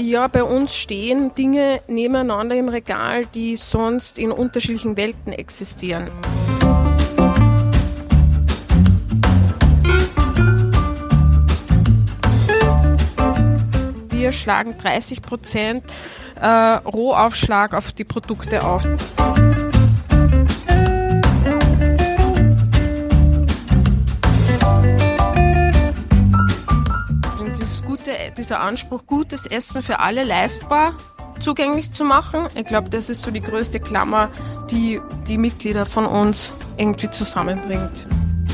Ja, bei uns stehen Dinge nebeneinander im Regal, die sonst in unterschiedlichen Welten existieren. Wir schlagen 30% Rohaufschlag auf die Produkte auf. Dieser Anspruch, gutes Essen für alle leistbar zugänglich zu machen. Ich glaube, das ist so die größte Klammer, die die Mitglieder von uns irgendwie zusammenbringt.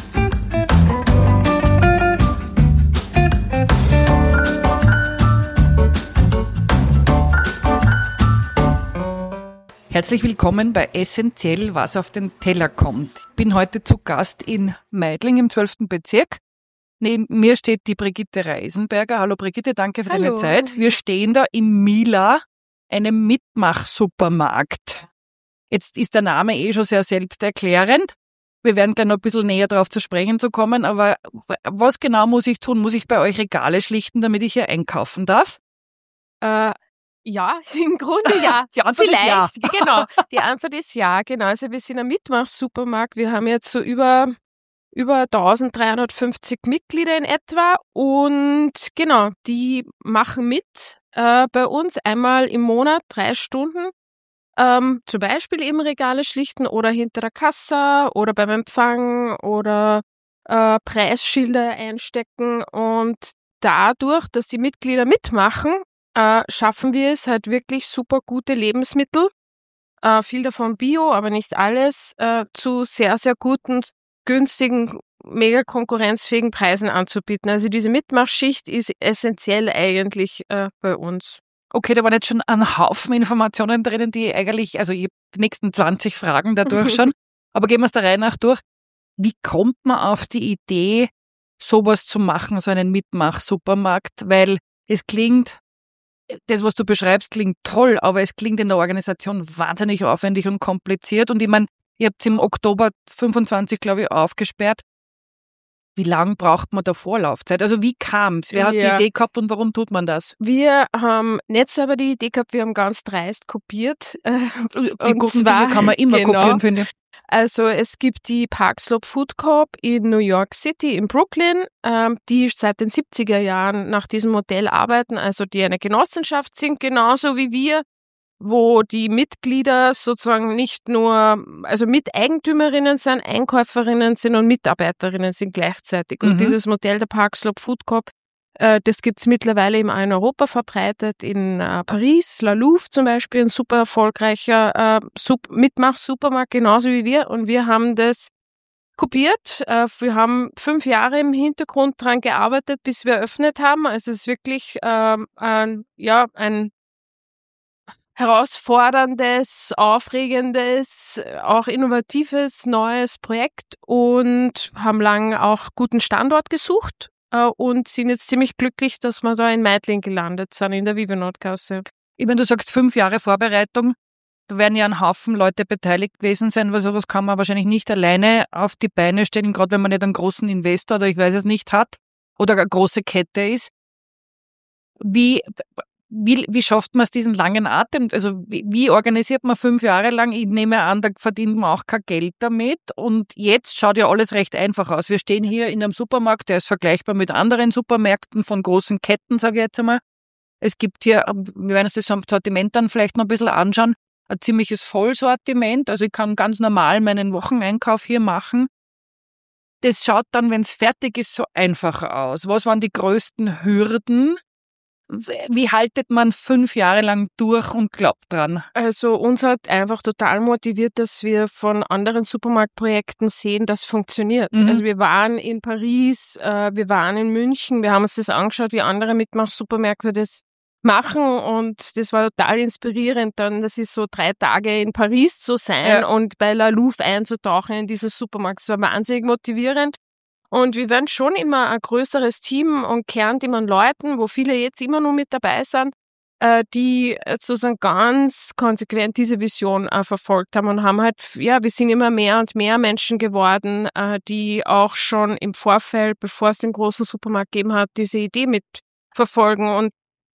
Herzlich willkommen bei Essentiell, was auf den Teller kommt. Ich bin heute zu Gast in Meidling im 12. Bezirk. Neben mir steht die Brigitte Reisenberger. Hallo Brigitte, danke für deine Zeit. Wir stehen da im Mila, einem Mitmach-Supermarkt. Jetzt ist der Name schon sehr selbsterklärend. Wir werden gleich noch ein bisschen näher darauf zu sprechen zu kommen, aber was genau muss ich tun? Muss ich bei euch Regale schlichten, damit ich hier einkaufen darf? Ja, im Grunde ja. Die Antwort Vielleicht, ist ja. Genau. Die Antwort ist ja, genau. Also wir sind ein Mitmach-Supermarkt. Wir haben jetzt so über 1350 Mitglieder in etwa und genau, die machen mit bei uns einmal im Monat 3 Stunden, zum Beispiel eben Regale schlichten oder hinter der Kasse oder beim Empfang oder Preisschilder einstecken, und dadurch, dass die Mitglieder mitmachen, schaffen wir es halt wirklich super gute Lebensmittel, viel davon Bio, aber nicht alles, zu sehr, sehr guten, günstigen, mega konkurrenzfähigen Preisen anzubieten. Also diese Mitmachschicht ist essentiell eigentlich bei uns. Okay, da waren jetzt schon ein Haufen Informationen drinnen, die eigentlich, also ich habe die nächsten 20 Fragen dadurch schon, aber gehen wir es der Reihe nach durch. Wie kommt man auf die Idee, sowas zu machen, so einen Mitmach-Supermarkt? Weil es klingt, das, was du beschreibst, klingt toll, aber es klingt in der Organisation wahnsinnig aufwendig und kompliziert. Und ich meine, ihr habt es im Oktober 25, glaube ich, aufgesperrt. Wie lange braucht man da Vorlaufzeit? Also wie kam es? Wer hat die Idee gehabt und warum tut man das? Wir haben nicht selber die Idee gehabt, wir haben ganz dreist kopiert. Die guten Dinge kann man immer kopieren, finde ich. Also es gibt die Park Slope Food Coop in New York City, in Brooklyn, die seit den 70er Jahren nach diesem Modell arbeiten, also die eine Genossenschaft sind, genauso wie wir, wo die Mitglieder sozusagen nicht nur, also Miteigentümerinnen sind, Einkäuferinnen sind und Mitarbeiterinnen sind gleichzeitig. Und dieses Modell der Park Slope Food Coop, das gibt's mittlerweile in Europa verbreitet, in Paris, La Louve zum Beispiel, ein super erfolgreicher Mitmach-Supermarkt, genauso wie wir. Und wir haben das kopiert. Wir haben 5 Jahre im Hintergrund dran gearbeitet, bis wir eröffnet haben. Also es ist wirklich ein herausforderndes, aufregendes, auch innovatives, neues Projekt und haben lange auch guten Standort gesucht und sind jetzt ziemlich glücklich, dass wir da in Meidling gelandet sind, in der Vivenot-Gasse. Ich meine, du sagst 5 Jahre Vorbereitung, da werden ja ein Haufen Leute beteiligt gewesen sein, weil sowas kann man wahrscheinlich nicht alleine auf die Beine stellen, gerade wenn man nicht einen großen Investor oder ich weiß es nicht hat oder eine große Kette ist. Wie schafft man es, diesen langen Atem? Also wie organisiert man 5 Jahre lang? Ich nehme an, da verdient man auch kein Geld damit. Und jetzt schaut ja alles recht einfach aus. Wir stehen hier in einem Supermarkt, der ist vergleichbar mit anderen Supermärkten von großen Ketten, sage ich jetzt einmal. Es gibt hier, wir werden uns das Sortiment dann vielleicht noch ein bisschen anschauen, ein ziemliches Vollsortiment. Also ich kann ganz normal meinen Wocheneinkauf hier machen. Das schaut dann, wenn es fertig ist, so einfach aus. Was waren die größten Hürden? Wie haltet man 5 Jahre lang durch und glaubt dran? Also uns hat einfach total motiviert, dass wir von anderen Supermarktprojekten sehen, dass es funktioniert. Also wir waren in Paris, wir waren in München, wir haben uns das angeschaut, wie andere Mitmach-Supermärkte das machen, und das war total inspirierend. Dann, das ist so 3 Tage in Paris zu sein und bei La Louve einzutauchen in diesen Supermarkt. Das war wahnsinnig motivierend. Und wir werden schon immer ein größeres Team und Kernteam an Leuten, wo viele jetzt immer nur mit dabei sind, die sozusagen ganz konsequent diese Vision verfolgt haben und haben halt, wir sind immer mehr und mehr Menschen geworden, die auch schon im Vorfeld, bevor es den großen Supermarkt gegeben hat, diese Idee mitverfolgen. Und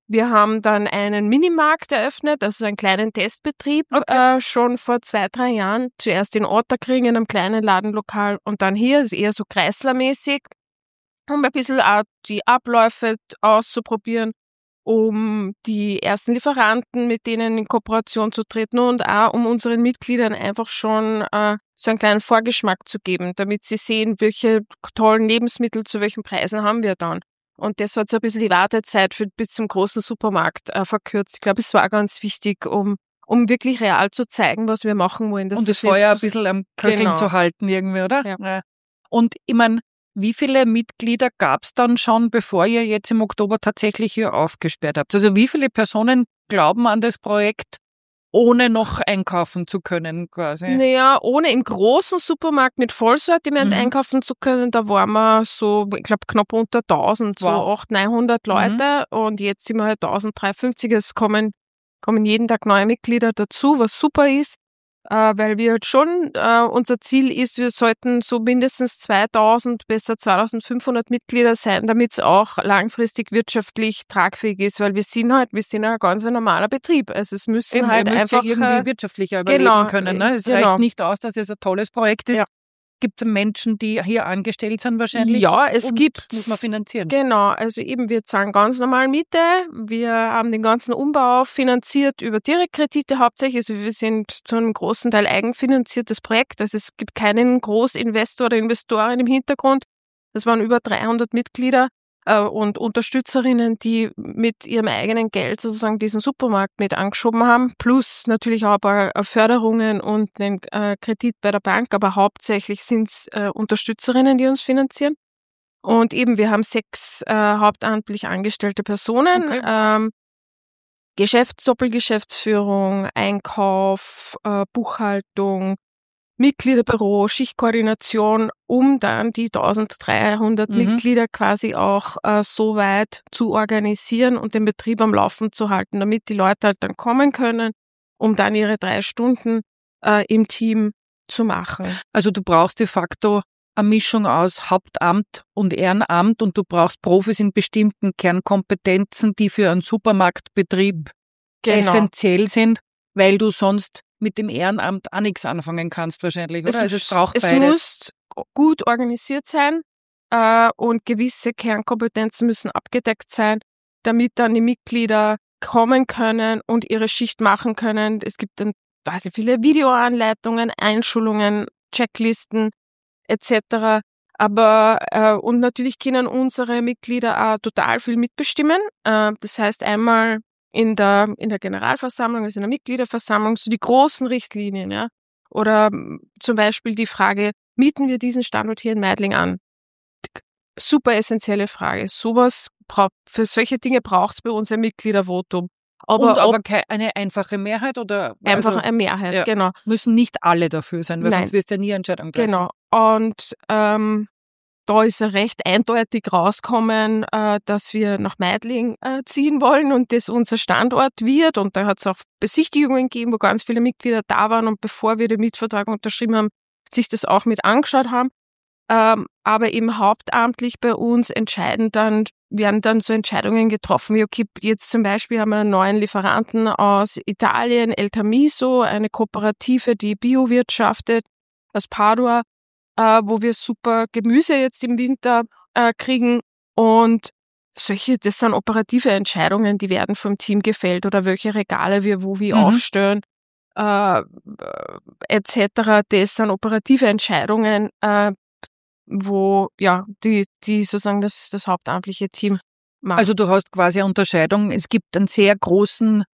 Wir haben dann einen Minimarkt eröffnet, also einen kleinen Testbetrieb, schon vor 2-3 Jahren. Zuerst in Otterkring in einem kleinen Ladenlokal und dann hier, also eher so kreislermäßig, um ein bisschen auch die Abläufe auszuprobieren, um die ersten Lieferanten, mit denen in Kooperation zu treten und auch um unseren Mitgliedern einfach schon so einen kleinen Vorgeschmack zu geben, damit sie sehen, welche tollen Lebensmittel zu welchen Preisen haben wir dann. Und das hat so ein bisschen die Wartezeit bis zum großen Supermarkt verkürzt. Ich glaube, es war ganz wichtig, um wirklich real zu zeigen, was wir machen wollen. Und das Feuer ein bisschen am Köcheln zu halten irgendwie, oder? Ja. Und ich meine, wie viele Mitglieder gab es dann schon, bevor ihr jetzt im Oktober tatsächlich hier aufgesperrt habt? Also wie viele Personen glauben an das Projekt, ohne noch einkaufen zu können quasi? Naja, ohne im großen Supermarkt mit Vollsortiment einkaufen zu können, da waren wir so, ich glaube, knapp unter 1000, so 800-900 Leute und jetzt sind wir halt 1350. Es kommen jeden Tag neue Mitglieder dazu, was super ist, weil wir halt schon, unser Ziel ist, wir sollten so mindestens 2000, besser 2500 Mitglieder sein, damit es auch langfristig wirtschaftlich tragfähig ist, weil wir sind ein ganz normaler Betrieb. Also es müssen eben, halt einfach irgendwie wirtschaftlicher überleben können. Ne? Es reicht nicht aus, dass es ein tolles Projekt ist. Ja. Gibt es Menschen, die hier angestellt sind wahrscheinlich? Ja, es gibt. Muss man finanzieren. Genau, also eben wir zahlen ganz normal Miete. Wir haben den ganzen Umbau finanziert über Direktkredite hauptsächlich. Also wir sind zu einem großen Teil eigenfinanziertes Projekt. Also es gibt keinen Großinvestor oder Investoren im Hintergrund. Das waren über 300 Mitglieder und Unterstützerinnen, die mit ihrem eigenen Geld sozusagen diesen Supermarkt mit angeschoben haben, plus natürlich auch ein paar Förderungen und den Kredit bei der Bank, aber hauptsächlich sind es Unterstützerinnen, die uns finanzieren. Und eben, wir haben 6 hauptamtlich angestellte Personen, Doppelgeschäftsführung, Einkauf, Buchhaltung, Mitgliederbüro, Schichtkoordination, um dann die 1300 Mitglieder quasi auch so weit zu organisieren und den Betrieb am Laufen zu halten, damit die Leute halt dann kommen können, um dann ihre 3 Stunden im Team zu machen. Also du brauchst de facto eine Mischung aus Hauptamt und Ehrenamt und du brauchst Profis in bestimmten Kernkompetenzen, die für einen Supermarktbetrieb essentiell sind, weil du sonst mit dem Ehrenamt auch nichts anfangen kannst wahrscheinlich, oder? Also es braucht beides. Es muss gut organisiert sein und gewisse Kernkompetenzen müssen abgedeckt sein, damit dann die Mitglieder kommen können und ihre Schicht machen können. Es gibt dann viele Videoanleitungen, Einschulungen, Checklisten etc. Aber und natürlich können unsere Mitglieder auch total viel mitbestimmen. Das heißt einmal in der Generalversammlung, also in der Mitgliederversammlung, so die großen Richtlinien, ja. Oder zum Beispiel die Frage, mieten wir diesen Standort hier in Meidling an? Super essentielle Frage. Für solche Dinge braucht es bei uns ein Mitgliedervotum. Aber eine einfache Mehrheit oder? Einfach eine Mehrheit, ja, genau. Müssen nicht alle dafür sein, weil sonst wirst du ja nie Entscheidung treffen. Genau. Und da ist ja recht eindeutig rausgekommen, dass wir nach Meidling ziehen wollen und das unser Standort wird. Und da hat es auch Besichtigungen gegeben, wo ganz viele Mitglieder da waren und bevor wir den Mietvertrag unterschrieben haben, sich das auch mit angeschaut haben. Aber eben hauptamtlich bei uns werden dann so Entscheidungen getroffen, wie okay, jetzt zum Beispiel haben wir einen neuen Lieferanten aus Italien, El Tamiso, eine Kooperative, die Bio wirtschaftet, aus Padua, wo wir super Gemüse jetzt im Winter kriegen und das sind operative Entscheidungen, die werden vom Team gefällt oder welche Regale wir wie aufstellen, etc. Das sind operative Entscheidungen, wo die sozusagen das hauptamtliche Team macht. Also du hast quasi eine Unterscheidung. Es gibt einen sehr großes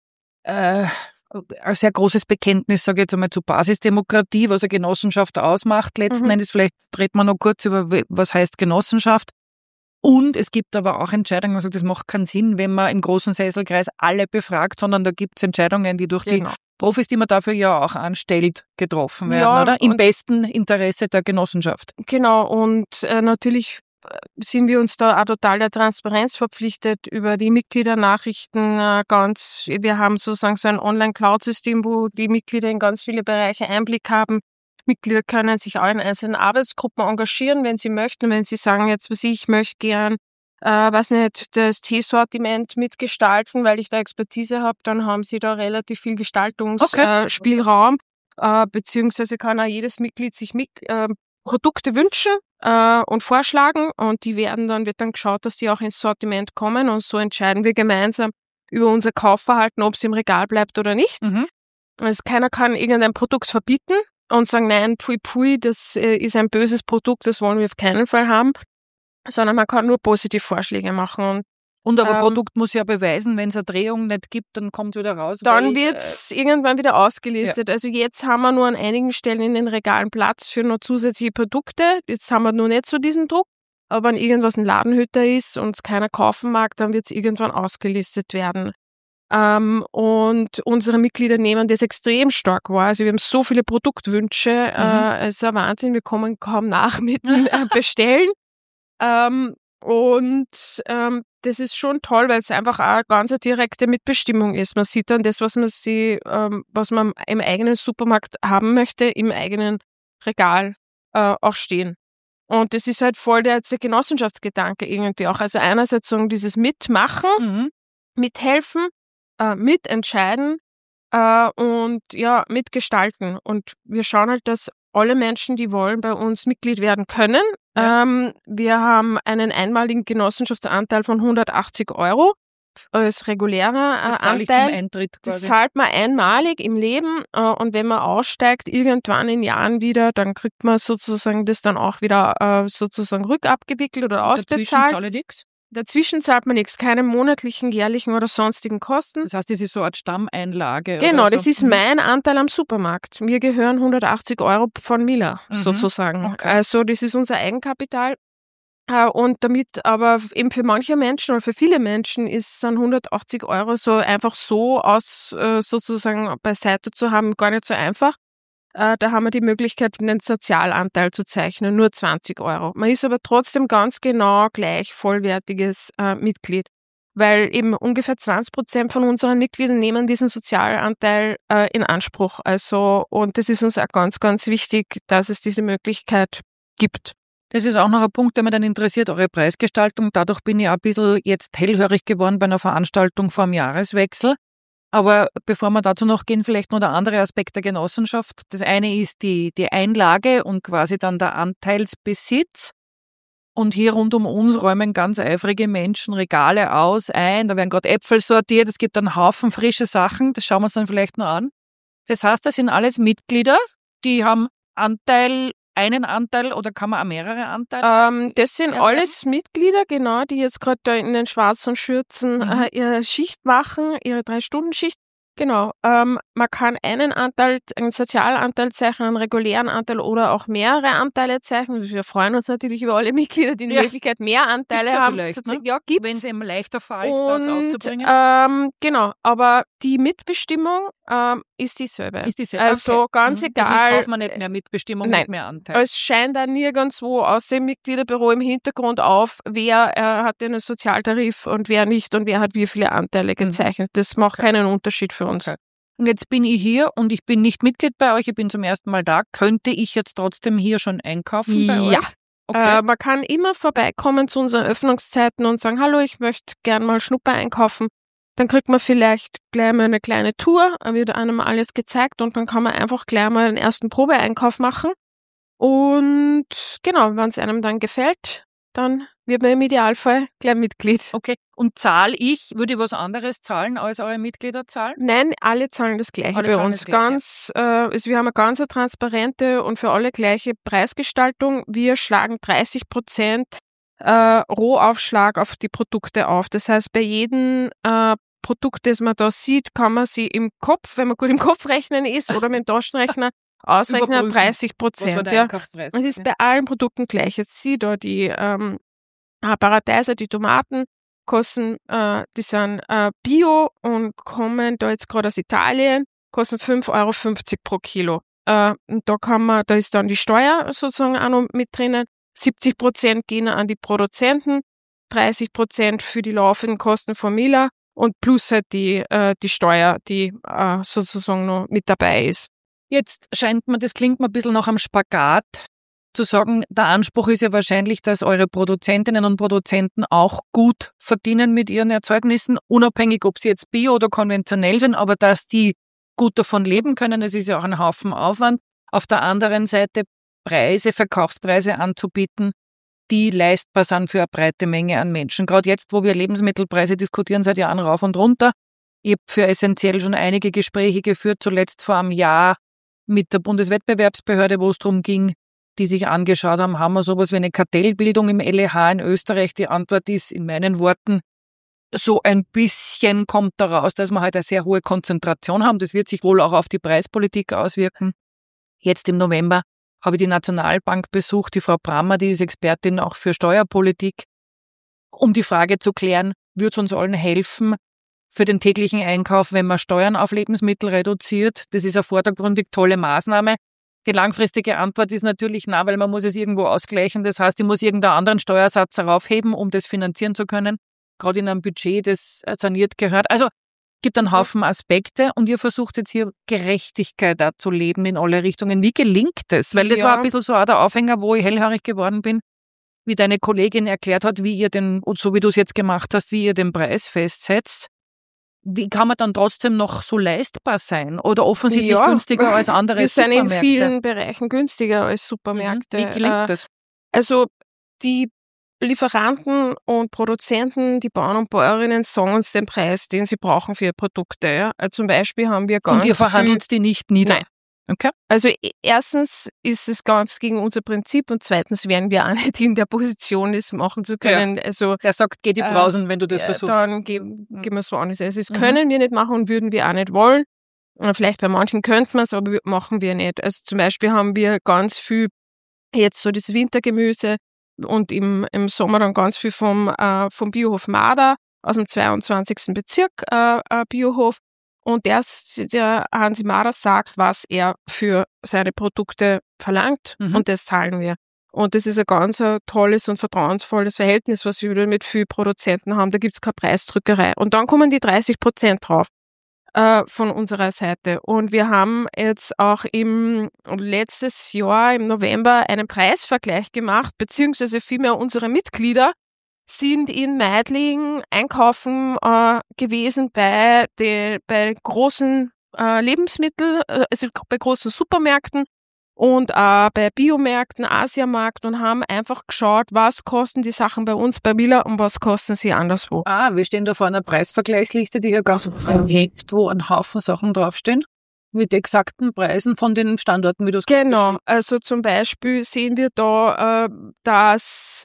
Bekenntnis, sage ich jetzt einmal, zur Basisdemokratie, was eine Genossenschaft ausmacht. Letzten Endes, vielleicht reden wir noch kurz über, was heißt Genossenschaft. Und es gibt aber auch Entscheidungen, also das macht keinen Sinn, wenn man im großen Sesselkreis alle befragt, sondern da gibt es Entscheidungen, die durch die Profis, die man dafür ja auch anstellt, getroffen werden, oder? Im besten Interesse der Genossenschaft. Genau, und natürlich sind wir uns da auch total der Transparenz verpflichtet über die Mitgliedernachrichten wir haben sozusagen so ein Online-Cloud-System, wo die Mitglieder in ganz viele Bereiche Einblick haben. Mitglieder können sich auch in einzelnen Arbeitsgruppen engagieren, wenn sie möchten. Wenn sie sagen, ich möchte gern weiß nicht, das Teesortiment mitgestalten, weil ich da Expertise habe, dann haben sie da relativ viel Gestaltungsspielraum, beziehungsweise kann auch jedes Mitglied sich Produkte wünschen und vorschlagen und wird dann geschaut, dass die auch ins Sortiment kommen und so entscheiden wir gemeinsam über unser Kaufverhalten, ob es im Regal bleibt oder nicht. Mhm. Also keiner kann irgendein Produkt verbieten und sagen, nein, pfui pfui, das ist ein böses Produkt, das wollen wir auf keinen Fall haben, sondern man kann nur positive Vorschläge machen. Und aber Produkt muss ja beweisen, wenn es eine Drehung nicht gibt, dann kommt es wieder raus. Dann wird es irgendwann wieder ausgelistet. Ja. Also jetzt haben wir nur an einigen Stellen in den Regalen Platz für noch zusätzliche Produkte. Jetzt haben wir nur nicht so diesen Druck. Aber wenn irgendwas ein Ladenhüter ist und es keiner kaufen mag, dann wird es irgendwann ausgelistet werden. Und unsere Mitglieder nehmen das extrem stark wahr. Also wir haben so viele Produktwünsche. Es ist ein Wahnsinn, wir kommen kaum nach mit dem Bestellen. Das ist schon toll, weil es einfach auch ganz eine direkte Mitbestimmung ist. Man sieht dann das, was man im eigenen Supermarkt haben möchte, im eigenen Regal auch stehen. Und das ist halt voll der Genossenschaftsgedanke irgendwie auch. Also einerseits so dieses Mitmachen, mithelfen, mitentscheiden und ja, mitgestalten. Und wir schauen halt, dass alle Menschen, die wollen, bei uns Mitglied werden können. Ja. Wir haben einen einmaligen Genossenschaftsanteil von 180 € als regulärer das zahle Anteil. Ich zum Eintritt quasi. Das zahlt man einmalig im Leben und wenn man aussteigt, irgendwann in Jahren wieder, dann kriegt man sozusagen das dann auch wieder sozusagen rückabgewickelt oder ausbezahlt. Dazwischen zahle ich nichts? Dazwischen zahlt man nichts, keine monatlichen, jährlichen oder sonstigen Kosten. Das heißt, das ist so eine Art Stammeinlage? Genau, oder so. Das ist mein Anteil am Supermarkt. Mir gehören 180 € von Miller sozusagen. Okay. Also das ist unser Eigenkapital. Und damit aber eben für manche Menschen oder für viele Menschen sind 180 € so einfach so sozusagen beiseite zu haben gar nicht so einfach. Da haben wir die Möglichkeit, einen Sozialanteil zu zeichnen, nur 20 €. Man ist aber trotzdem ganz genau gleich vollwertiges Mitglied, weil eben ungefähr 20% von unseren Mitgliedern nehmen diesen Sozialanteil in Anspruch. Also, und das ist uns auch ganz, ganz wichtig, dass es diese Möglichkeit gibt. Das ist auch noch ein Punkt, der mich dann interessiert, eure Preisgestaltung. Dadurch bin ich auch ein bisschen jetzt hellhörig geworden bei einer Veranstaltung vor dem Jahreswechsel. Aber bevor wir dazu noch gehen, vielleicht noch der andere Aspekt der Genossenschaft. Das eine ist die Einlage und quasi dann der Anteilsbesitz. Und hier rund um uns räumen ganz eifrige Menschen Regale ein. Da werden gerade Äpfel sortiert. Es gibt einen Haufen frische Sachen. Das schauen wir uns dann vielleicht noch an. Das heißt, das sind alles Mitglieder, die haben einen Anteil oder kann man auch mehrere Anteile? Das sind alles Mitglieder, genau, die jetzt gerade da in den schwarzen Schürzen ihre Schicht machen, ihre 3-Stunden-Schicht. Genau. Man kann einen Sozialanteil zeichnen, einen regulären Anteil oder auch mehrere Anteile zeichnen. Wir freuen uns natürlich über alle Mitglieder, die die Möglichkeit mehr Anteile haben. Ja, gibt's. Wenn es eben leichter fällt, das aufzubringen. Genau, aber die Mitbestimmung ist dieselbe. Also ganz egal. Also kauft man nicht mehr Mitbestimmung, nicht mehr Anteil. Es scheint da nirgendwo außer im Mitgliederbüro im Hintergrund auf, wer hat einen Sozialtarif und wer nicht und wer hat wie viele Anteile gezeichnet. Das macht keinen Unterschied für uns. Okay. Und jetzt bin ich hier und ich bin nicht Mitglied bei euch, ich bin zum ersten Mal da. Könnte ich jetzt trotzdem hier schon einkaufen bei euch? Ja. Okay. Man kann immer vorbeikommen zu unseren Öffnungszeiten und sagen, hallo, ich möchte gern mal Schnupper einkaufen. Dann kriegt man vielleicht gleich mal eine kleine Tour, wird einem alles gezeigt und dann kann man einfach gleich mal den ersten Probeeinkauf machen. Und genau, wenn es einem dann gefällt, dann wird man im Idealfall gleich Mitglied. Okay, und würde ich was anderes zahlen als eure Mitglieder zahlen? Nein, alle zahlen das Gleiche bei uns. Wir haben eine ganz transparente und für alle gleiche Preisgestaltung. Wir schlagen 30% Rohaufschlag auf die Produkte auf. Das heißt, bei jedem Produkt, das man da sieht, kann man sie im Kopf, wenn man gut im Kopf rechnen ist oder mit dem Taschenrechner, ausrechnen 30%. Ja. Es ist bei allen Produkten gleich. Jetzt sieh da die Paradeiser, die Tomaten kosten, die sind bio und kommen da jetzt gerade aus Italien, kosten 5,50 € pro Kilo. Und da ist dann die Steuer sozusagen auch noch mit drinnen. 70% gehen an die Produzenten, 30% für die laufenden Kosten von Miller und plus halt die Steuer, die sozusagen noch mit dabei ist. Jetzt das klingt mir ein bisschen nach einem Spagat. zu sagen, der Anspruch ist ja wahrscheinlich, dass eure Produzentinnen und Produzenten auch gut verdienen mit ihren Erzeugnissen, unabhängig, ob sie jetzt bio oder konventionell sind, aber dass die gut davon leben können. Es ist ja auch ein Haufen Aufwand. Auf der anderen Seite Verkaufspreise anzubieten, die leistbar sind für eine breite Menge an Menschen. Gerade jetzt, wo wir Lebensmittelpreise diskutieren, seit Jahren rauf und runter. Ich habe für Essentiell schon einige Gespräche geführt, zuletzt vor einem Jahr mit der Bundeswettbewerbsbehörde, wo es darum ging, die sich angeschaut haben wir sowas wie eine Kartellbildung im LEH in Österreich? Die Antwort ist in meinen Worten, so ein bisschen kommt daraus, dass wir halt eine sehr hohe Konzentration haben. Das wird sich wohl auch auf die Preispolitik auswirken. Jetzt im November habe ich die Nationalbank besucht, die Frau Brammer, die ist Expertin auch für Steuerpolitik, um die Frage zu klären, wird es uns allen helfen für den täglichen Einkauf, wenn man Steuern auf Lebensmittel reduziert? Das ist eine vordergründig tolle Maßnahme. Die langfristige Antwort ist natürlich nein, weil man muss es irgendwo ausgleichen. Das heißt, ich muss irgendeinen anderen Steuersatz heraufheben, um das finanzieren zu können. Gerade in einem Budget, das saniert gehört. Also gibt einen Haufen Aspekte und ihr versucht jetzt hier Gerechtigkeit da zu leben in alle Richtungen. Wie gelingt das? Weil das war ein bisschen so auch der Aufhänger, wo ich hellhörig geworden bin, wie deine Kollegin erklärt hat, wie ihr und so wie du es jetzt gemacht hast, wie ihr den Preis festsetzt. Wie kann man dann trotzdem noch so leistbar sein oder offensichtlich günstiger als andere Supermärkte? Wir sind in vielen Bereichen günstiger als Supermärkte. Wie gelingt das? Also die Lieferanten und Produzenten, die Bauern und Bäuerinnen sagen uns den Preis, den sie brauchen für ihre Produkte. Ja. Zum Beispiel haben wir ganz Und ihr verhandelt die nicht nieder? Nein. Okay. Also erstens ist es ganz gegen unser Prinzip und zweitens wären wir auch nicht in der Position, das machen zu können. Ja. Also der sagt, geh die Brausen, wenn du das versuchst. Dann gehen wir es woanders. Also das können wir nicht machen und würden wir auch nicht wollen. Vielleicht bei manchen könnten wir es, aber machen wir nicht. Also zum Beispiel haben wir ganz viel jetzt so das Wintergemüse und im Sommer dann ganz viel vom Biohof Marder aus dem 22. Bezirk Biohof. Und der Hansi Marder sagt, was er für seine Produkte verlangt und das zahlen wir. Und das ist ein ganz tolles und vertrauensvolles Verhältnis, was wir mit vielen Produzenten haben. Da gibt es keine Preisdrückerei. Und dann kommen die 30% drauf von unserer Seite. Und wir haben jetzt auch letztes Jahr im November einen Preisvergleich gemacht, beziehungsweise vielmehr unsere Mitglieder sind in Meidling einkaufen gewesen bei großen Lebensmitteln, also bei großen Supermärkten und bei Biomärkten, Asiamarkt und haben einfach geschaut, was kosten die Sachen bei uns bei Miller und was kosten sie anderswo. Wir stehen da vor einer Preisvergleichsliste, die hier ganz verhebt, wo ein Haufen Sachen draufstehen. Mit exakten Preisen von den Standorten, wie du es Genau, also zum Beispiel sehen wir da, dass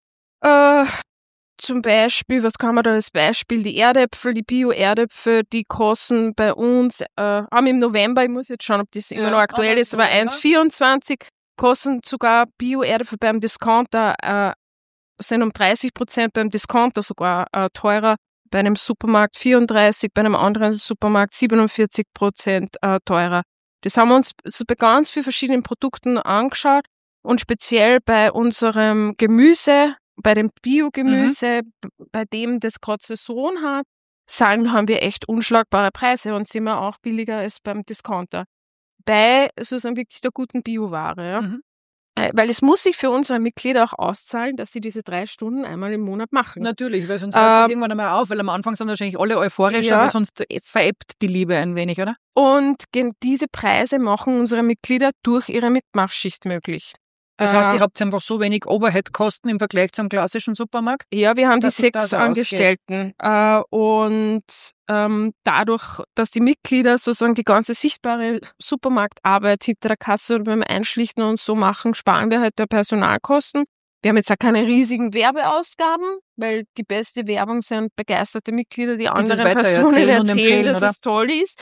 zum Beispiel, was kann man da als Beispiel, die Erdäpfel, die Bio-Erdäpfel, die kosten bei uns, haben im November, ich muss jetzt schauen, ob das immer noch aktuell ist, aber 1,24 kosten sogar Bio-Erdäpfel beim Discounter, sind um 30% beim Discounter sogar teurer, bei einem Supermarkt 34%, bei einem anderen Supermarkt 47% teurer. Das haben wir uns so bei ganz vielen verschiedenen Produkten angeschaut und speziell bei unserem Gemüse, bei dem Biogemüse, bei dem das gerade Saison hat, haben wir echt unschlagbare Preise und sind wir auch billiger als beim Discounter. Bei sozusagen wirklich der guten Bioware. Ja. Weil es muss sich für unsere Mitglieder auch auszahlen, dass sie diese 3 Stunden einmal im Monat machen. Natürlich, weil sonst hört das irgendwann einmal auf, weil am Anfang sind wahrscheinlich alle euphorisch, aber sonst verebbt die Liebe ein wenig, oder? Und diese Preise machen unsere Mitglieder durch ihre Mitmachschicht möglich. Das heißt, ihr habt einfach so wenig Overhead-Kosten im Vergleich zum klassischen Supermarkt? Ja, wir haben die 6 Angestellten. Und dadurch, dass die Mitglieder sozusagen die ganze sichtbare Supermarktarbeit hinter der Kasse oder beim Einschlichten und so machen, sparen wir halt der Personalkosten. Wir haben jetzt auch keine riesigen Werbeausgaben, weil die beste Werbung sind begeisterte Mitglieder, die anderen Personen erzählen, dass es toll ist.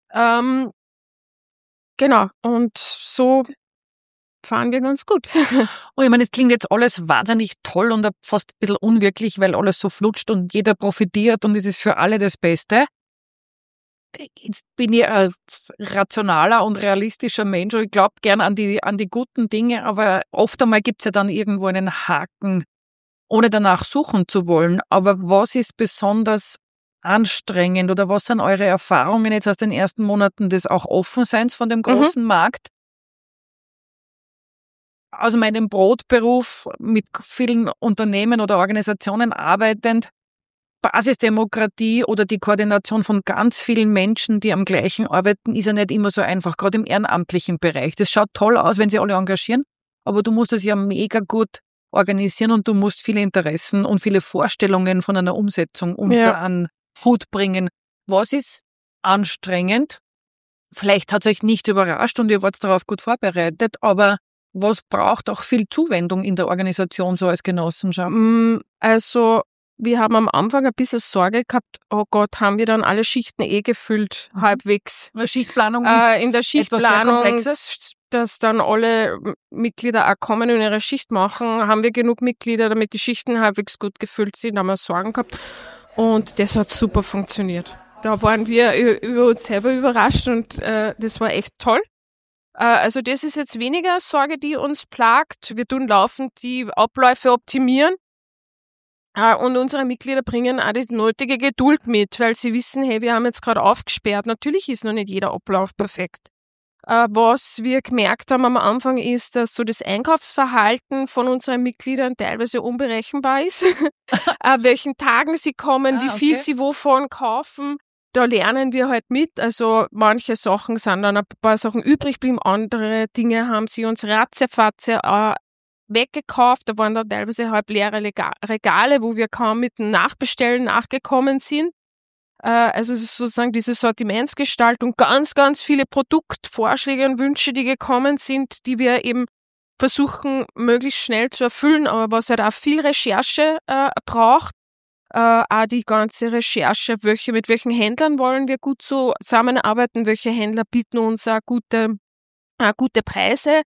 Genau, und so fahren wir ganz gut. Und ich meine, es klingt jetzt alles wahnsinnig toll und fast ein bisschen unwirklich, weil alles so flutscht und jeder profitiert und es ist für alle das Beste. Jetzt bin ich ein rationaler und realistischer Mensch und ich glaube gern an die guten Dinge, aber oft einmal gibt es ja dann irgendwo einen Haken, ohne danach suchen zu wollen. Aber was ist besonders anstrengend oder was sind eure Erfahrungen jetzt aus den ersten Monaten des auch Offenseins von dem großen Markt? aus meinem Brotberuf mit vielen Unternehmen oder Organisationen arbeitend, Basisdemokratie oder die Koordination von ganz vielen Menschen, die am gleichen arbeiten, ist ja nicht immer so einfach, gerade im ehrenamtlichen Bereich. Das schaut toll aus, wenn sie alle engagieren, aber du musst es ja mega gut organisieren und du musst viele Interessen und viele Vorstellungen von einer Umsetzung unter einen Hut bringen. Was ist anstrengend? Vielleicht hat es euch nicht überrascht und ihr wart darauf gut vorbereitet, aber was braucht auch viel Zuwendung in der Organisation so als Genossenschaft? Also wir haben am Anfang ein bisschen Sorge gehabt, oh Gott, haben wir dann alle Schichten gefüllt, halbwegs. Schichtplanung ist in der etwas sehr Schichtplanung, Komplexes. dass dann alle Mitglieder auch kommen und ihre Schicht machen. Haben wir genug Mitglieder, damit die Schichten halbwegs gut gefüllt sind, haben wir Sorgen gehabt. Und das hat super funktioniert. Da waren wir über uns selber überrascht und das war echt toll. Also das ist jetzt weniger eine Sorge, die uns plagt. Wir tun laufend die Abläufe optimieren. Und unsere Mitglieder bringen auch die nötige Geduld mit, weil sie wissen, hey, wir haben jetzt gerade aufgesperrt. Natürlich ist noch nicht jeder Ablauf perfekt. Was wir gemerkt haben am Anfang ist, dass so das Einkaufsverhalten von unseren Mitgliedern teilweise unberechenbar ist. Welchen Tagen sie kommen, wie viel sie wovon kaufen. Da lernen wir halt mit. Also manche Sachen sind dann ein paar Sachen übrig geblieben, andere Dinge haben sie uns ratzefatze weggekauft. Da waren dann teilweise halb leere Regale, wo wir kaum mit dem Nachbestellen nachgekommen sind. Also sozusagen diese Sortimentsgestaltung, ganz, ganz viele Produktvorschläge und Wünsche, die gekommen sind, die wir eben versuchen, möglichst schnell zu erfüllen, aber was halt auch viel Recherche braucht. Auch die ganze Recherche, mit welchen Händlern wollen wir gut zusammenarbeiten, welche Händler bieten uns auch gute Preise.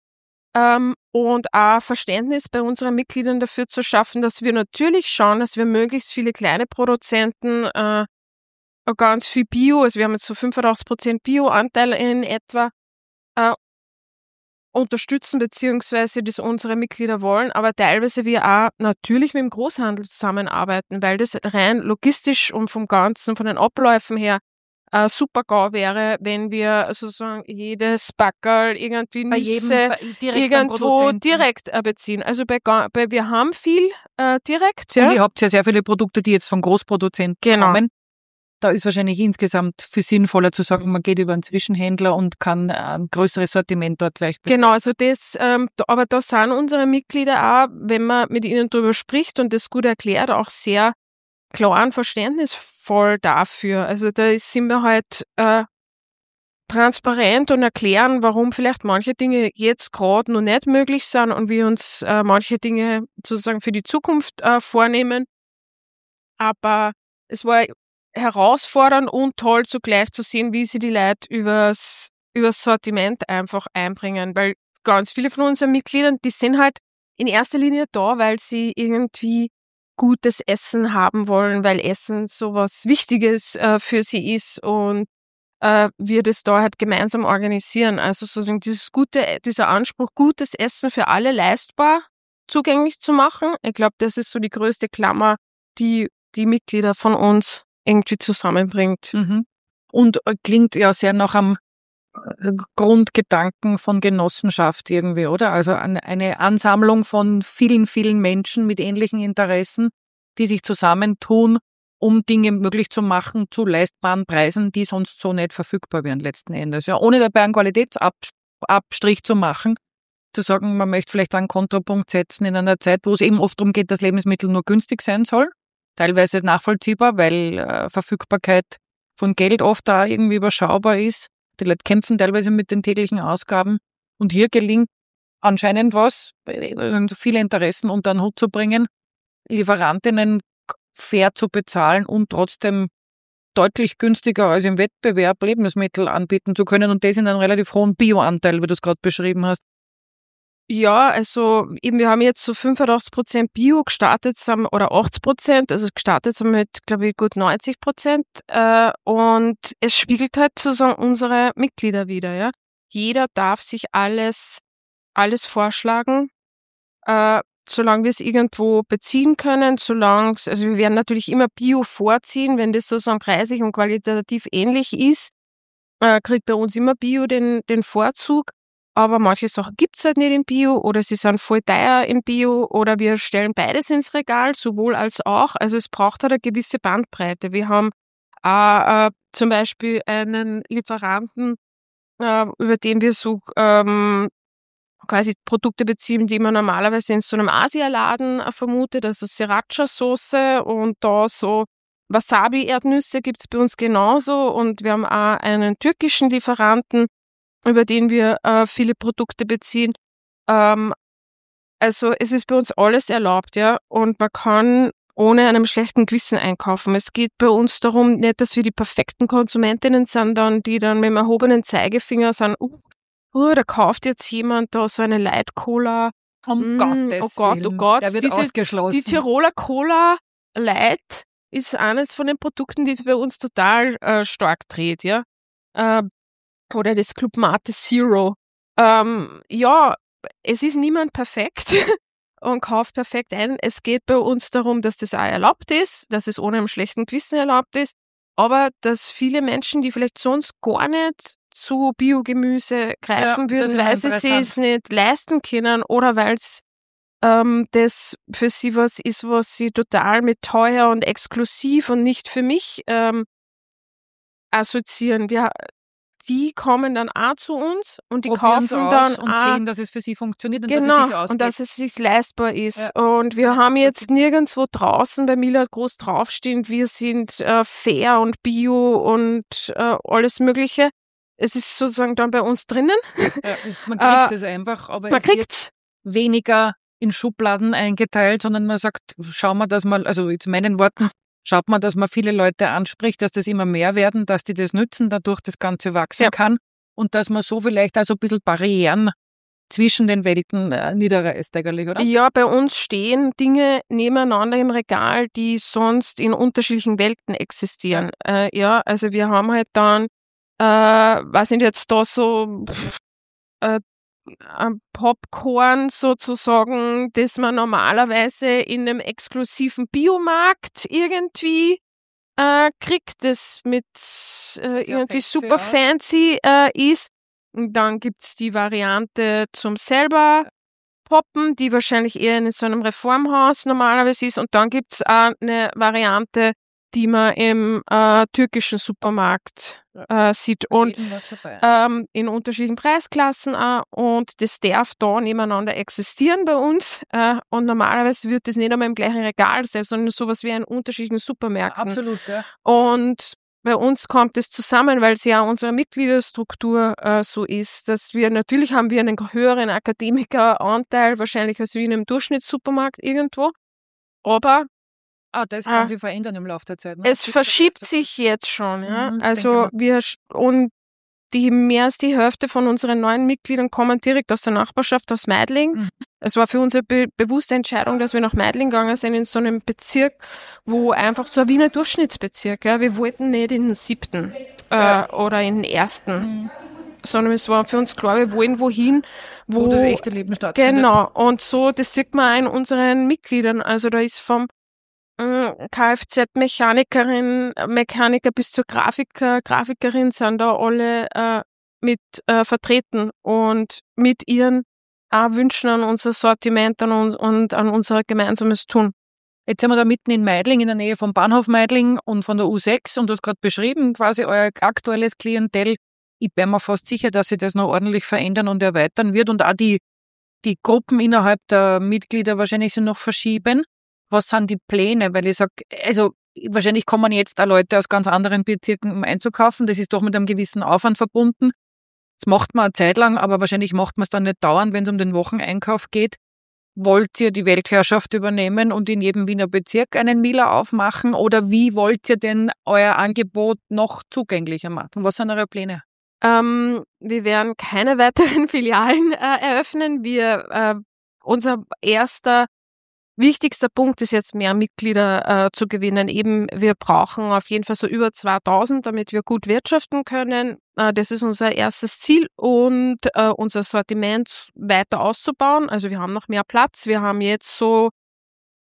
Und auch Verständnis bei unseren Mitgliedern dafür zu schaffen, dass wir natürlich schauen, dass wir möglichst viele kleine Produzenten, ganz viel Bio, also wir haben jetzt so 85% Bio-Anteil in etwa, unterstützen, beziehungsweise das unsere Mitglieder wollen, aber teilweise wir auch natürlich mit dem Großhandel zusammenarbeiten, weil das rein logistisch und von den Abläufen her super GAU wäre, wenn wir sozusagen jedes Packerl irgendwie Nüsse irgendwo direkt beziehen. Also wir haben viel direkt. Ja. Und ihr habt ja sehr viele Produkte, die jetzt von Großproduzenten kommen. Da ist wahrscheinlich insgesamt viel sinnvoller zu sagen, man geht über einen Zwischenhändler und kann ein größeres Sortiment dort gleich bekommen. Genau, also das, aber da sind unsere Mitglieder auch, wenn man mit ihnen darüber spricht und das gut erklärt, auch sehr klar und verständnisvoll dafür. Also da sind wir halt transparent und erklären, warum vielleicht manche Dinge jetzt gerade noch nicht möglich sind und wir uns manche Dinge sozusagen für die Zukunft vornehmen. Aber es war herausfordernd und toll zugleich zu sehen, wie sie die Leute übers Sortiment einfach einbringen, weil ganz viele von unseren Mitgliedern, die sind halt in erster Linie da, weil sie irgendwie gutes Essen haben wollen, weil Essen sowas Wichtiges für sie ist und wir das da halt gemeinsam organisieren. Also sozusagen dieser Anspruch, gutes Essen für alle leistbar zugänglich zu machen. Ich glaube, das ist so die größte Klammer, die Mitglieder von uns irgendwie zusammenbringt. Mhm. Und klingt ja sehr nach einem Grundgedanken von Genossenschaft irgendwie, oder? Also eine Ansammlung von vielen, vielen Menschen mit ähnlichen Interessen, die sich zusammentun, um Dinge möglich zu machen zu leistbaren Preisen, die sonst so nicht verfügbar wären letzten Endes. Ja, ohne dabei einen Qualitätsabstrich zu machen, zu sagen, man möchte vielleicht einen Kontrapunkt setzen in einer Zeit, wo es eben oft darum geht, dass Lebensmittel nur günstig sein soll. Teilweise nachvollziehbar, weil Verfügbarkeit von Geld oft da irgendwie überschaubar ist. Die Leute kämpfen teilweise mit den täglichen Ausgaben. Und hier gelingt anscheinend was, viele Interessen unter den Hut zu bringen, Lieferantinnen fair zu bezahlen und trotzdem deutlich günstiger als im Wettbewerb Lebensmittel anbieten zu können und das in einem relativ hohen Bio-Anteil, wie du es gerade beschrieben hast. Ja, also eben wir haben jetzt so 85% Bio gestartet, oder 80%, also gestartet sind mit, glaube ich, gut 90%. Und es spiegelt halt sozusagen unsere Mitglieder wider, ja. Jeder darf sich alles vorschlagen, solange wir es irgendwo beziehen können, also wir werden natürlich immer Bio vorziehen, wenn das sozusagen preislich und qualitativ ähnlich ist, kriegt bei uns immer Bio den Vorzug. aber manche Sachen gibt's halt nicht in Bio oder sie sind voll teuer in Bio oder wir stellen beides ins Regal, sowohl als auch. Also es braucht halt eine gewisse Bandbreite. Wir haben zum Beispiel einen Lieferanten, über den wir so quasi Produkte beziehen, die man normalerweise in so einem Asialaden vermutet, also Sriracha-Soße und da so Wasabi-Erdnüsse gibt's bei uns genauso und wir haben auch einen türkischen Lieferanten, über den wir viele Produkte beziehen. Also es ist bei uns alles erlaubt, ja, und man kann ohne einem schlechten Gewissen einkaufen. Es geht bei uns darum, nicht, dass wir die perfekten Konsumentinnen sind, die dann mit dem erhobenen Zeigefinger sagen, da kauft jetzt jemand da so eine Light Cola. Um Gottes Willen. Oh Gott. Der wird ausgeschlossen. Die Tiroler Cola Light ist eines von den Produkten, die sich bei uns total stark dreht, ja. Oder das Club Mate Zero. Ja, es ist niemand perfekt und kauft perfekt ein. Es geht bei uns darum, dass das auch erlaubt ist, dass es ohne einem schlechten Gewissen erlaubt ist, aber dass viele Menschen, die vielleicht sonst gar nicht zu Biogemüse greifen würden, weil sie es nicht leisten können oder weil es das für sie was ist, was sie total mit teuer und exklusiv und nicht für mich assoziieren. Die kommen dann auch zu uns und die kaufen dann und sehen, dass es für sie funktioniert und genau, dass es sich ausgeht. Und dass es sich leistbar ist. Ja. Und wir haben jetzt nirgendwo draußen bei Mila groß draufstehen, wir sind fair und bio und alles Mögliche. Es ist sozusagen dann bei uns drinnen. Ja, man kriegt es einfach, aber es wird weniger in Schubladen eingeteilt, sondern man sagt, schauen wir das mal, also jetzt meinen Worten, schaut man, dass man viele Leute anspricht, dass das immer mehr werden, dass die das nützen, dadurch das Ganze wachsen kann und dass man so vielleicht also ein bisschen Barrieren zwischen den Welten niederreißt eigentlich, oder? Ja, bei uns stehen Dinge nebeneinander im Regal, die sonst in unterschiedlichen Welten existieren. Also wir haben halt dann, was sind jetzt da so Popcorn sozusagen, das man normalerweise in einem exklusiven Biomarkt irgendwie kriegt, das mit irgendwie super fancy ist. Und dann gibt's die Variante zum selber poppen, die wahrscheinlich eher in so einem Reformhaus normalerweise ist. Und dann gibt's auch eine Variante, die man im türkischen Supermarkt sieht und in unterschiedlichen Preisklassen auch und das darf da nebeneinander existieren bei uns und normalerweise wird das nicht einmal im gleichen Regal sein, sondern sowas wie in unterschiedlichen Supermärkten. Absolut, ja. Und bei uns kommt es zusammen, weil es ja unsere Mitgliederstruktur so ist, dass wir natürlich haben wir einen höheren Akademikeranteil wahrscheinlich als wie in einem Durchschnittssupermarkt irgendwo, aber das kann sich verändern im Laufe der Zeit. Ne? Es verschiebt sich jetzt schon, ja. Also und mehr als die Hälfte von unseren neuen Mitgliedern kommen direkt aus der Nachbarschaft, aus Meidling. Es war für uns eine bewusste Entscheidung, dass wir nach Meidling gegangen sind, in so einem Bezirk, wo einfach so ein Wiener Durchschnittsbezirk, ja. Wir wollten nicht in den 7. Oder in den 1. Sondern es war für uns klar, wir wollen wohin, wo das echte Leben stattfindet. Genau. Und so, das sieht man auch in unseren Mitgliedern. Also da ist vom Mechaniker bis zur Grafikerin sind da alle mit vertreten und mit ihren Wünschen an unser Sortiment und an unser gemeinsames Tun. Jetzt sind wir da mitten in Meidling, in der Nähe vom Bahnhof Meidling und von der U6 und du hast gerade beschrieben, quasi euer aktuelles Klientel. Ich bin mir fast sicher, dass sich das noch ordentlich verändern und erweitern wird und auch die Gruppen innerhalb der Mitglieder wahrscheinlich so noch verschieben. Was sind die Pläne? Weil ich sage, also wahrscheinlich kommen jetzt auch Leute aus ganz anderen Bezirken, um einzukaufen. Das ist doch mit einem gewissen Aufwand verbunden. Das macht man eine Zeit lang, aber wahrscheinlich macht man es dann nicht dauernd, wenn es um den Wocheneinkauf geht. Wollt ihr die Weltherrschaft übernehmen und in jedem Wiener Bezirk einen Mila aufmachen? Oder wie wollt ihr denn euer Angebot noch zugänglicher machen? Was sind eure Pläne? Wir werden keine weiteren Filialen eröffnen. Unser erster wichtigster Punkt ist jetzt, mehr Mitglieder zu gewinnen. Eben, wir brauchen auf jeden Fall so über 2000, damit wir gut wirtschaften können. Das ist unser erstes Ziel und unser Sortiment weiter auszubauen. Also wir haben noch mehr Platz. Wir haben jetzt so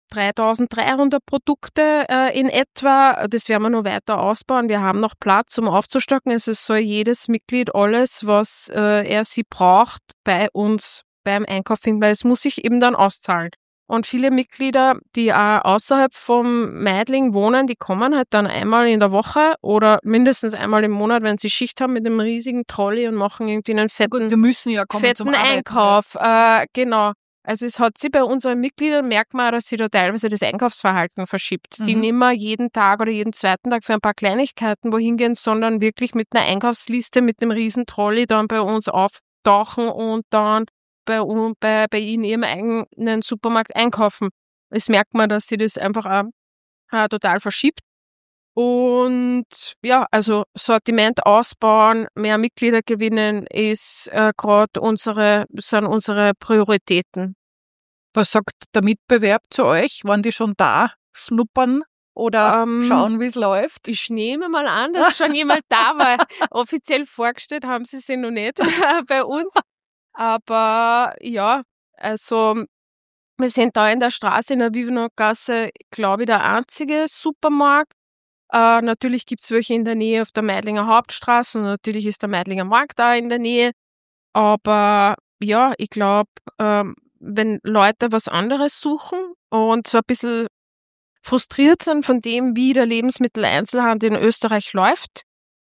3.300 Produkte in etwa. Das werden wir noch weiter ausbauen. Wir haben noch Platz, um aufzustocken. Also es soll jedes Mitglied alles, was er sie braucht, bei uns beim Einkauf finden, weil es muss sich eben dann auszahlen. Und viele Mitglieder, die auch außerhalb vom Meidling wohnen, die kommen halt dann einmal in der Woche oder mindestens einmal im Monat, wenn sie Schicht haben, mit einem riesigen Trolley und machen irgendwie einen fetten, die müssen ja kommen zum Arbeiten, Einkauf. Genau. Also es hat sich bei unseren Mitgliedern, merkt man, dass sie da teilweise das Einkaufsverhalten verschiebt. Die nicht mehr jeden Tag oder jeden zweiten Tag für ein paar Kleinigkeiten wohin gehen, sondern wirklich mit einer Einkaufsliste, mit einem riesen Trolley dann bei uns auftauchen und dann bei ihnen ihrem eigenen Supermarkt einkaufen. Es merkt man, dass sie das einfach auch total verschiebt. Und ja, also Sortiment ausbauen, mehr Mitglieder gewinnen ist sind unsere Prioritäten. Was sagt der Mitbewerb zu euch? Waren die schon da, schnuppern oder schauen, wie es läuft? Ich nehme mal an, dass schon jemand da war. Offiziell vorgestellt haben sie sich noch nicht bei uns. Aber ja, also wir sind da in der Straße, in der Wivenoggasse, glaube ich, der einzige Supermarkt. Natürlich gibt es welche in der Nähe auf der Meidlinger Hauptstraße und natürlich ist der Meidlinger Markt da in der Nähe. Aber ja, ich glaube, wenn Leute was anderes suchen und so ein bisschen frustriert sind von dem, wie der Lebensmitteleinzelhandel in Österreich läuft,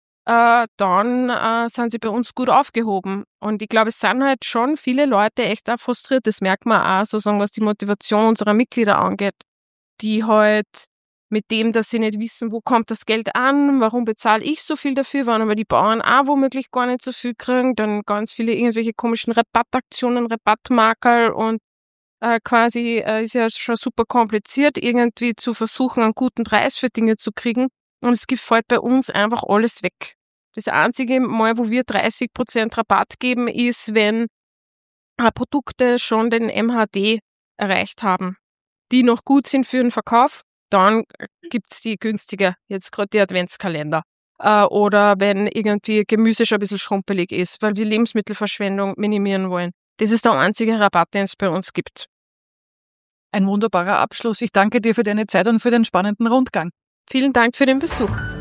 dann sind sie bei uns gut aufgehoben. Und ich glaube, es sind halt schon viele Leute echt auch frustriert. Das merkt man auch, sozusagen, was die Motivation unserer Mitglieder angeht, die halt mit dem, dass sie nicht wissen, wo kommt das Geld an, warum bezahle ich so viel dafür, wann aber die Bauern auch womöglich gar nicht so viel kriegen, dann ganz viele irgendwelche komischen Rabattaktionen, Rabattmarkerl und quasi ist ja schon super kompliziert, irgendwie zu versuchen, einen guten Preis für Dinge zu kriegen. Und es gibt halt bei uns einfach alles weg. Das einzige Mal, wo wir 30% Rabatt geben, ist, wenn Produkte schon den MHD erreicht haben, die noch gut sind für den Verkauf. Dann gibt's die günstiger, jetzt gerade die Adventskalender. Oder wenn irgendwie Gemüse schon ein bisschen schrumpelig ist, weil wir Lebensmittelverschwendung minimieren wollen. Das ist der einzige Rabatt, den es bei uns gibt. Ein wunderbarer Abschluss. Ich danke dir für deine Zeit und für den spannenden Rundgang. Vielen Dank für den Besuch.